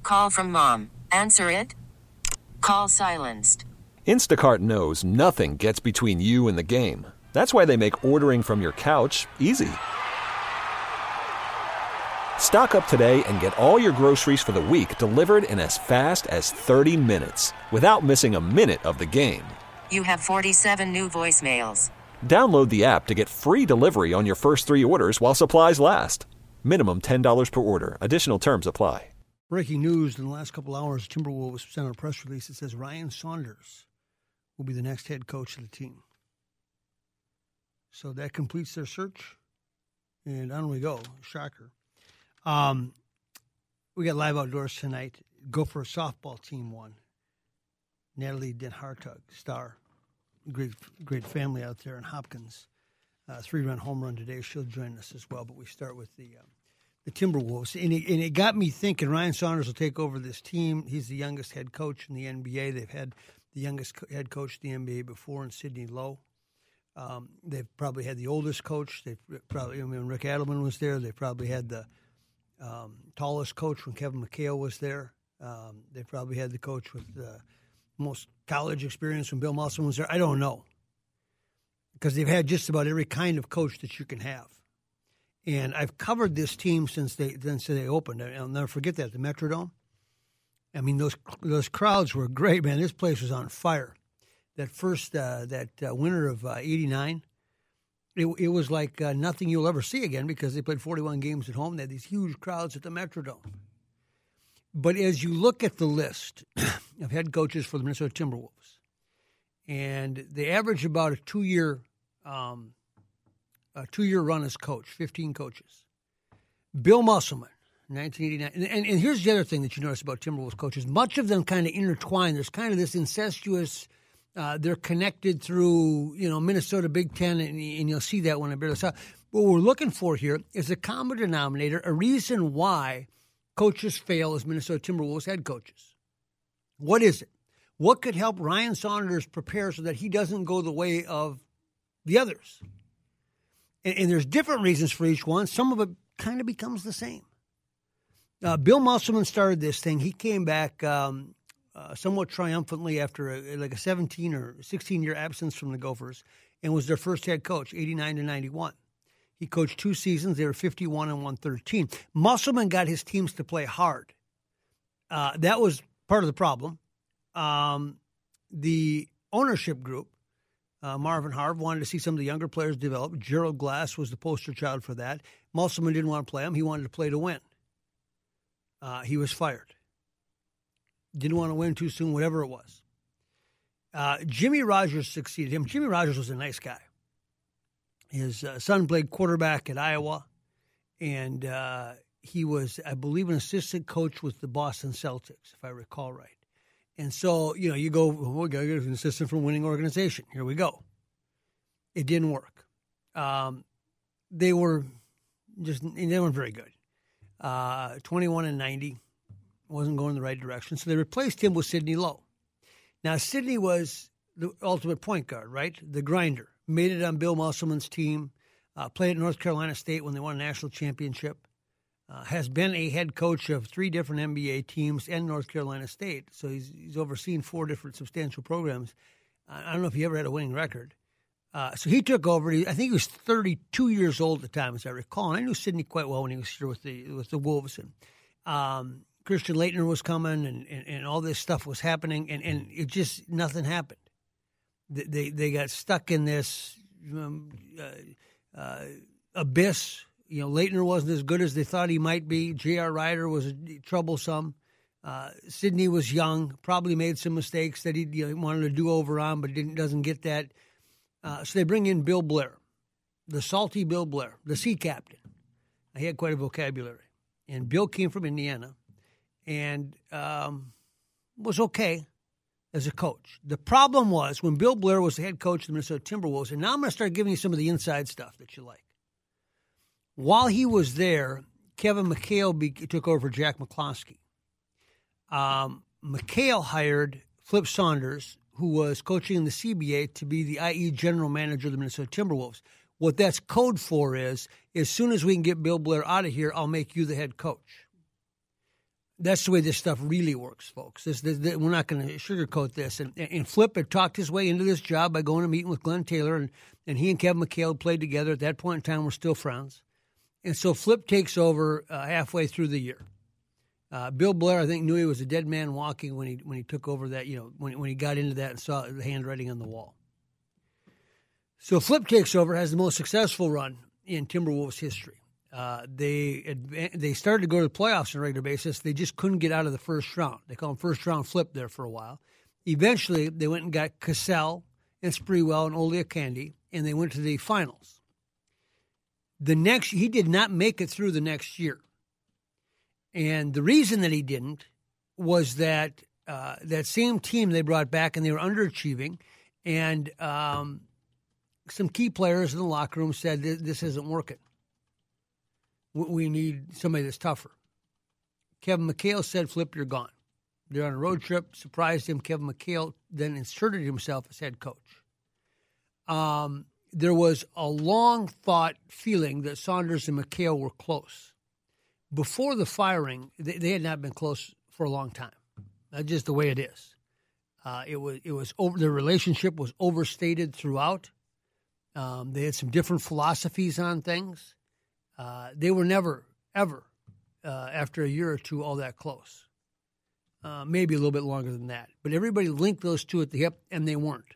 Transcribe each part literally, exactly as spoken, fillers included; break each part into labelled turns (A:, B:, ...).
A: Call from mom. Answer it. Call silenced.
B: Instacart knows nothing gets between you and the game. That's why they make ordering from your couch easy. Stock up today and get all your groceries for the week delivered in as fast as thirty minutes without missing a minute of the game.
A: You have forty-seven new voicemails.
B: Download the app to get free delivery on your first three orders while supplies last. Minimum ten dollars per order. Additional terms apply.
C: Breaking news in the last couple hours, Timberwolves sent out a press release that says Ryan Saunders will be the next head coach of the team. So that completes their search, and on we go. Shocker. Um, we got live outdoors tonight. Gopher softball team won. Natalie Den Hartog, star. Great, great family out there in Hopkins. Uh, three-run home run today. She'll join us as well, but we start with the um, the Timberwolves. And it, and it got me thinking, Ryan Saunders will take over this team. He's the youngest head coach in the N B A. They've had the youngest co- head coach in the N B A before in Sidney Lowe. Um, they've probably had the oldest coach. They've probably, I mean, when Rick Adelman was there, they probably had the um, tallest coach when Kevin McHale was there. Um, they probably had the coach with the most college experience when Bill Musselman was there. I don't know. Because they've had just about every kind of coach that you can have. And I've covered this team since they since they opened. I'll never forget that, the Metrodome. I mean, those those crowds were great, man. This place was on fire. That first, uh, that uh, winter of uh, eighty-nine, it, it was like uh, nothing you'll ever see again because they played forty-one games at home. They had these huge crowds at the Metrodome. But as you look at the list of head coaches for the Minnesota Timberwolves, and they average about a two-year um, a two-year run as coach, fifteen coaches. Bill Musselman, nineteen eighty-nine. And, and, and here's the other thing that you notice about Timberwolves coaches. Much of them kind of intertwine. There's kind of this incestuous, uh, they're connected through, you know, Minnesota Big Ten, and, and you'll see that when I bear this out. What we're looking for here is a common denominator, a reason why coaches fail as Minnesota Timberwolves head coaches. What is it? What could help Ryan Saunders prepare so that he doesn't go the way of the others? And, and there's different reasons for each one. Some of it kind of becomes the same. Uh, Bill Musselman started this thing. He came back um, uh, somewhat triumphantly after a, like a seventeen or sixteen-year absence from the Gophers and was their first head coach, eighty-nine to ninety-one. He coached two seasons. They were fifty-one and one thirteen. Musselman got his teams to play hard. Uh, that was part of the problem. Um, the ownership group, uh, Marvin Harv, wanted to see some of the younger players develop. Gerald Glass was the poster child for that. Musselman didn't want to play him. He wanted to play to win. Uh, he was fired. Didn't want to win too soon, whatever it was. Uh, Jimmy Rogers succeeded him. Jimmy Rogers was a nice guy. His uh, son played quarterback at Iowa, and uh, he was, I believe, an assistant coach with the Boston Celtics, if I recall right. And so, you know, you go, well, we got to get an assistant from a winning organization. Here we go. It didn't work. Um, they were just, they weren't very good. Uh, twenty-one and ninety, wasn't going in the right direction. So they replaced him with Sidney Lowe. Now, Sidney was the ultimate point guard, right? The grinder. Made it on Bill Musselman's team. Uh, played at North Carolina State when they won a national championship. Uh, has been a head coach of three different N B A teams and North Carolina State. So he's he's overseen four different substantial programs. I don't know if he ever had a winning record. Uh, so he took over. He, I think he was thirty-two years old at the time, as I recall. And I knew Sidney quite well when he was here with the with the Wolves. And um, Christian Laettner was coming, and, and, and all this stuff was happening, and, and it just nothing happened. They they, they got stuck in this um, uh, uh, abyss. You know, Laettner wasn't as good as they thought he might be. J R. Ryder was troublesome. Uh, Sidney was young, probably made some mistakes that he you know, wanted to do over on, but didn't doesn't get that. Uh, so they bring in Bill Blair, the salty Bill Blair, the sea captain. He had quite a vocabulary. And Bill came from Indiana and um, was okay as a coach. The problem was when Bill Blair was the head coach of the Minnesota Timberwolves, and now I'm going to start giving you some of the inside stuff that you like. While he was there, Kevin McHale be, took over for Jack McCloskey. Um, McHale hired Flip Saunders, who was coaching in the C B A, to be the I E general manager of the Minnesota Timberwolves. What that's code for is, as soon as we can get Bill Blair out of here, I'll make you the head coach. That's the way this stuff really works, folks. This, this, this, we're not going to sugarcoat this. And, and Flip had talked his way into this job by going to meeting with Glenn Taylor, and, and he and Kevin McHale played together. At that point in time, we're still friends. And so Flip takes over uh, halfway through the year. Uh, Bill Blair, I think, knew he was a dead man walking when he when he took over that, you know, when, when he got into that and saw the handwriting on the wall. So Flip takes over, has the most successful run in Timberwolves history. Uh, they they started to go to the playoffs on a regular basis. They just couldn't get out of the first round. They call them first round Flip there for a while. Eventually, they went and got Cassell and Sprewell and Oleakandy, and they went to the finals. The next, he did not make it through the next year. And the reason that he didn't was that uh, that same team they brought back, and they were underachieving, and um, some key players in the locker room said, this isn't working. We need somebody that's tougher. Kevin McHale said, Flip, you're gone. They're on a road trip, surprised him. Kevin McHale then inserted himself as head coach. Um, there was a long-thought feeling that Saunders and McHale were close. Before the firing, they, they had not been close for a long time. That's just the way it is. Uh, it was it was over. Their relationship was overstated throughout. Um, they had some different philosophies on things. Uh, they were never, ever, uh, after a year or two, all that close. Uh, maybe a little bit longer than that. But everybody linked those two at the hip, and they weren't.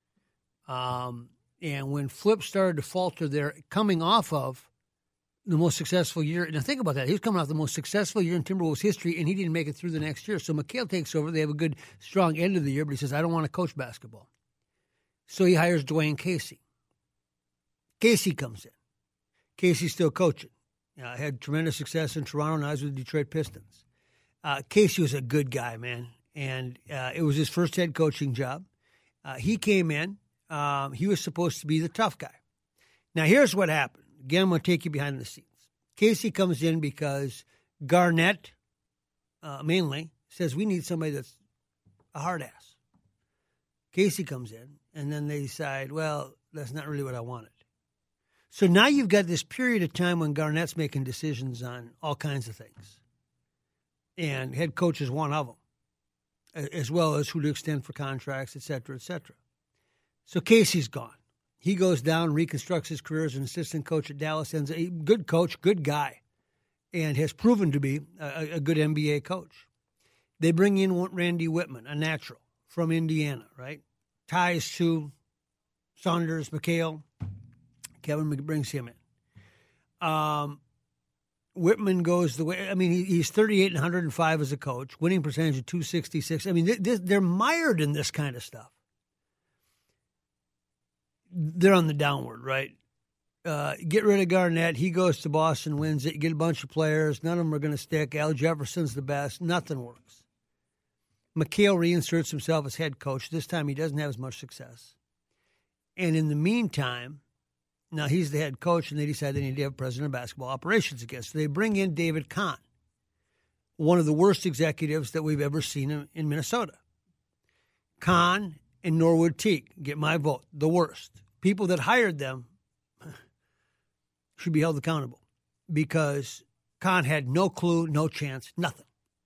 C: Um, and when Flip started to falter there, coming off of the most successful year, now think about that. He was coming off the most successful year in Timberwolves history, and he didn't make it through the next year. So McHale takes over. They have a good, strong end of the year, but he says, I don't want to coach basketball. So he hires Dwayne Casey. Casey comes in. Casey's still coaching. Uh, had tremendous success in Toronto, now he's with the Detroit Pistons. Uh, Casey was a good guy, man, and uh, it was his first head coaching job. Uh, he came in. Um, he was supposed to be the tough guy. Now, here's what happened. Again, I'm going to take you behind the scenes. Casey comes in because Garnett, uh, mainly, says we need somebody that's a hard ass. Casey comes in, and then they decide, well, that's not really what I wanted. So now you've got this period of time when Garnett's making decisions on all kinds of things. And head coach is one of them, as well as who to extend for contracts, et cetera, et cetera. So Casey's gone. He goes down, reconstructs his career as an assistant coach at Dallas, and a good coach, good guy, and has proven to be a, a good N B A coach. They bring in Randy Whitman, a natural from Indiana, right? Ties to Saunders, McHale. Kevin brings him in. Um, Whitman goes the way, I mean, he, he's thirty-eight and one oh five as a coach, winning percentage of two sixty-six. I mean, they, they, they're mired in this kind of stuff. They're on the downward, right? Uh, get rid of Garnett. He goes to Boston, wins it. You get a bunch of players. None of them are going to stick. Al Jefferson's the best. Nothing works. McHale reinserts himself as head coach. This time he doesn't have as much success. And in the meantime, now he's the head coach, and they decide they need to have president of basketball operations again. So they bring in David Kahn, one of the worst executives that we've ever seen in, in Minnesota. Kahn and Norwood Teague, get my vote, the worst. People that hired them should be held accountable because Kahn had no clue, no chance, nothing.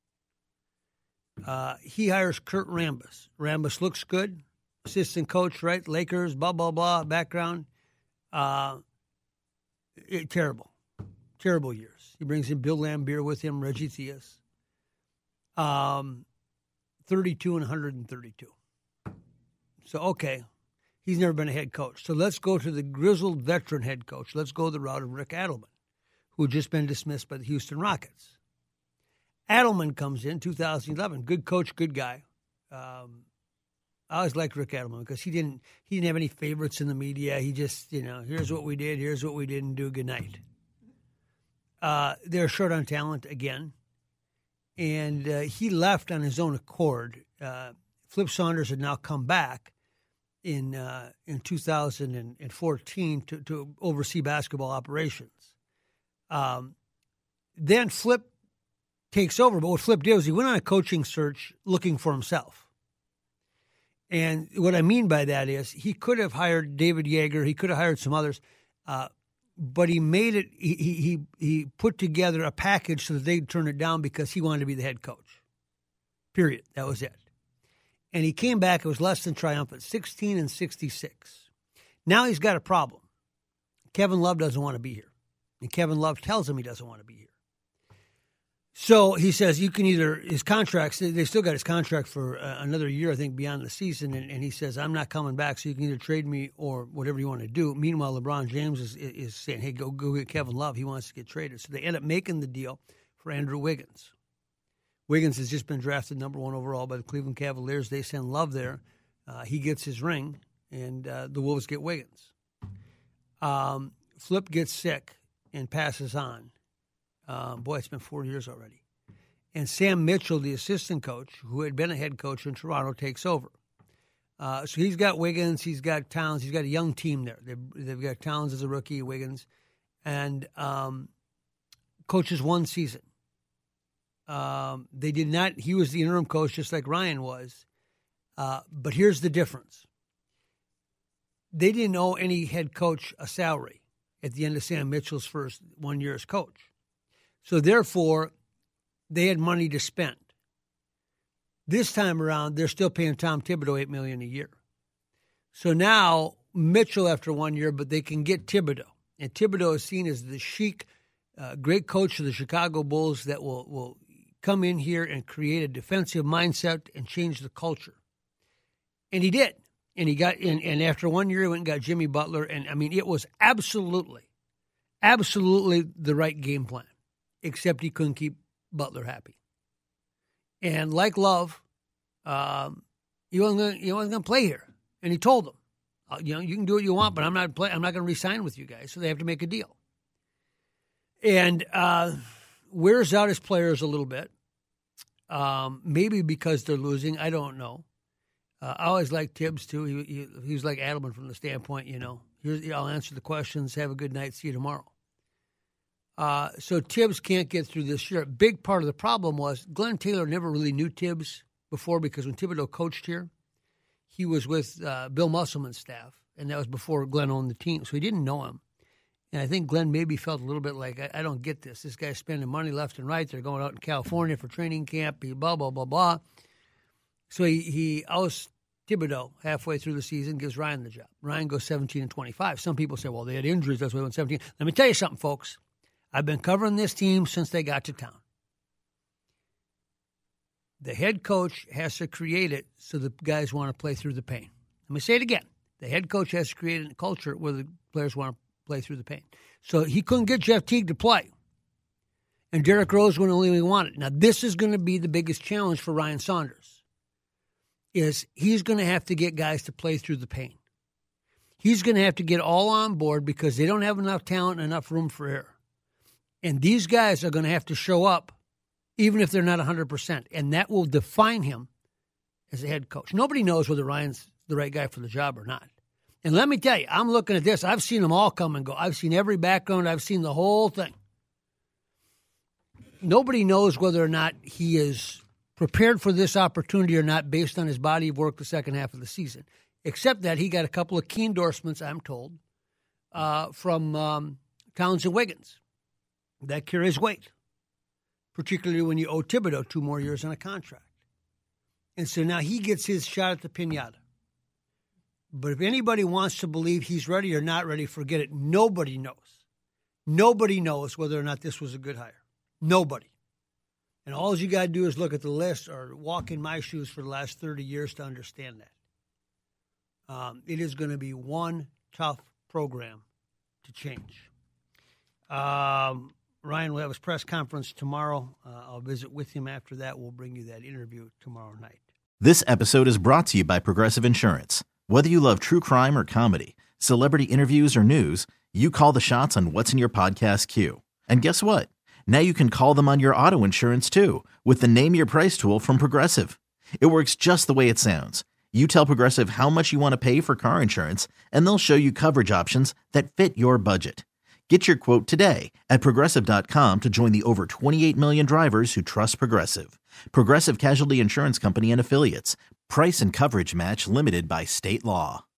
C: Uh, he hires Kurt Rambis. Rambis looks good, assistant coach, right? Lakers, blah, blah, blah, background. Uh, it, terrible, terrible years. He brings in Bill Laimbeer with him, Reggie Theus. Um, thirty-two and one thirty-two. So, okay, he's never been a head coach. So let's go to the grizzled veteran head coach. Let's go the route of Rick Adelman, who had just been dismissed by the Houston Rockets. Adelman comes in two thousand eleven. Good coach, good guy. Um, I always liked Rick Adelman because he didn't he didn't have any favorites in the media. He just, you know, here's what we did, here's what we didn't do, good night. Uh, they're short on talent again. And uh, he left on his own accord. Uh, Flip Saunders had now come back in uh, in two thousand fourteen to, to oversee basketball operations. Um, then Flip takes over. But what Flip did was he went on a coaching search looking for himself. And what I mean by that is he could have hired David Yeager. He could have hired some others. Uh, but he made it. He he he put together a package so that they'd turn it down because he wanted to be the head coach. Period. That was it. And he came back. It was less than triumphant, sixteen and sixty-six. Now he's got a problem. Kevin Love doesn't want to be here, and Kevin Love tells him he doesn't want to be here. So he says you can either, his contracts, they still got his contract for uh, another year, I think, beyond the season. And, and he says, I'm not coming back, so you can either trade me or whatever you want to do. Meanwhile, LeBron James is, is saying, hey, go, go get Kevin Love. He wants to get traded. So they end up making the deal for Andrew Wiggins. Wiggins has just been drafted number one overall by the Cleveland Cavaliers. They send Love there. Uh, he gets his ring, and uh, the Wolves get Wiggins. Um, Flip gets sick and passes on. Um, boy, it's been four years already. And Sam Mitchell, the assistant coach, who had been a head coach in Toronto, takes over. Uh, so he's got Wiggins, he's got Towns, he's got a young team there. They've, they've got Towns as a rookie, Wiggins, and um, coaches one season. Um, they did not, he was the interim coach just like Ryan was. Uh, but here's the difference. They didn't owe any head coach a salary at the end of Sam Mitchell's first one year as coach. So, therefore, they had money to spend. This time around, they're still paying Tom Thibodeau eight million dollars a year. So now, Mitchell after one year, but they can get Thibodeau. And Thibodeau is seen as the chic, uh, great coach of the Chicago Bulls that will, will come in here and create a defensive mindset and change the culture. And he did. And he got in, and after one year, he went and got Jimmy Butler. And, I mean, it was absolutely, absolutely the right game plan. Except he couldn't keep Butler happy. And like Love, um, he wasn't gonna, he wasn't going to play here. And he told them, uh, you know, you can do what you want, but I'm not play, I'm not going to re-sign with you guys. So they have to make a deal. And uh, wears out his players a little bit. Um, maybe because they're losing. I don't know. Uh, I always liked Tibbs, too. He, he, he was like Adelman from the standpoint, you know, here's, I'll answer the questions. Have a good night. See you tomorrow. Uh, so Tibbs can't get through this year. A big part of the problem was Glenn Taylor never really knew Tibbs before because when Thibodeau coached here, he was with uh, Bill Musselman's staff, and that was before Glenn owned the team. So he didn't know him. And I think Glenn maybe felt a little bit like, I, I don't get this. This guy's spending money left and right. They're going out in California for training camp, blah, blah, blah, blah. So he, he ousts Thibodeau halfway through the season, gives Ryan the job. Ryan goes seventeen and twenty-five. Some people say, well, they had injuries. That's why they went seventeen. Let me tell you something, folks. I've been covering this team since they got to town. The head coach has to create it so the guys want to play through the pain. Let me say it again. The head coach has to create a culture where the players want to play through the pain. So he couldn't get Jeff Teague to play. And Derrick Rose went only when he wanted. Now, this is going to be the biggest challenge for Ryan Saunders, is he's going to have to get guys to play through the pain. He's going to have to get all on board because they don't have enough talent and enough room for error. And these guys are going to have to show up even if they're not one hundred percent. And that will define him as a head coach. Nobody knows whether Ryan's the right guy for the job or not. And let me tell you, I'm looking at this. I've seen them all come and go. I've seen every background. I've seen the whole thing. Nobody knows whether or not he is prepared for this opportunity or not based on his body of work the second half of the season, except that he got a couple of key endorsements, I'm told, uh, from um, Towns and Wiggins. That carries weight, particularly when you owe Thibodeau two more years on a contract. And so now he gets his shot at the piñata. But if anybody wants to believe he's ready or not ready, forget it. Nobody knows. Nobody knows whether or not this was a good hire. Nobody. And all you got to do is look at the list or walk in my shoes for the last thirty years to understand that. Um, it is going to be one tough program to change. Um, Ryan will have his press conference tomorrow. Uh, I'll visit with him after that. We'll bring you that interview tomorrow night.
D: This episode is brought to you by Progressive Insurance. Whether you love true crime or comedy, celebrity interviews or news, you call the shots on what's in your podcast queue. And guess what? Now you can call them on your auto insurance too with the Name Your Price tool from Progressive. It works just the way it sounds. You tell Progressive how much you want to pay for car insurance, and they'll show you coverage options that fit your budget. Get your quote today at Progressive dot com to join the over twenty-eight million drivers who trust Progressive. Progressive Casualty Insurance Company and Affiliates. Price and coverage match limited by state law.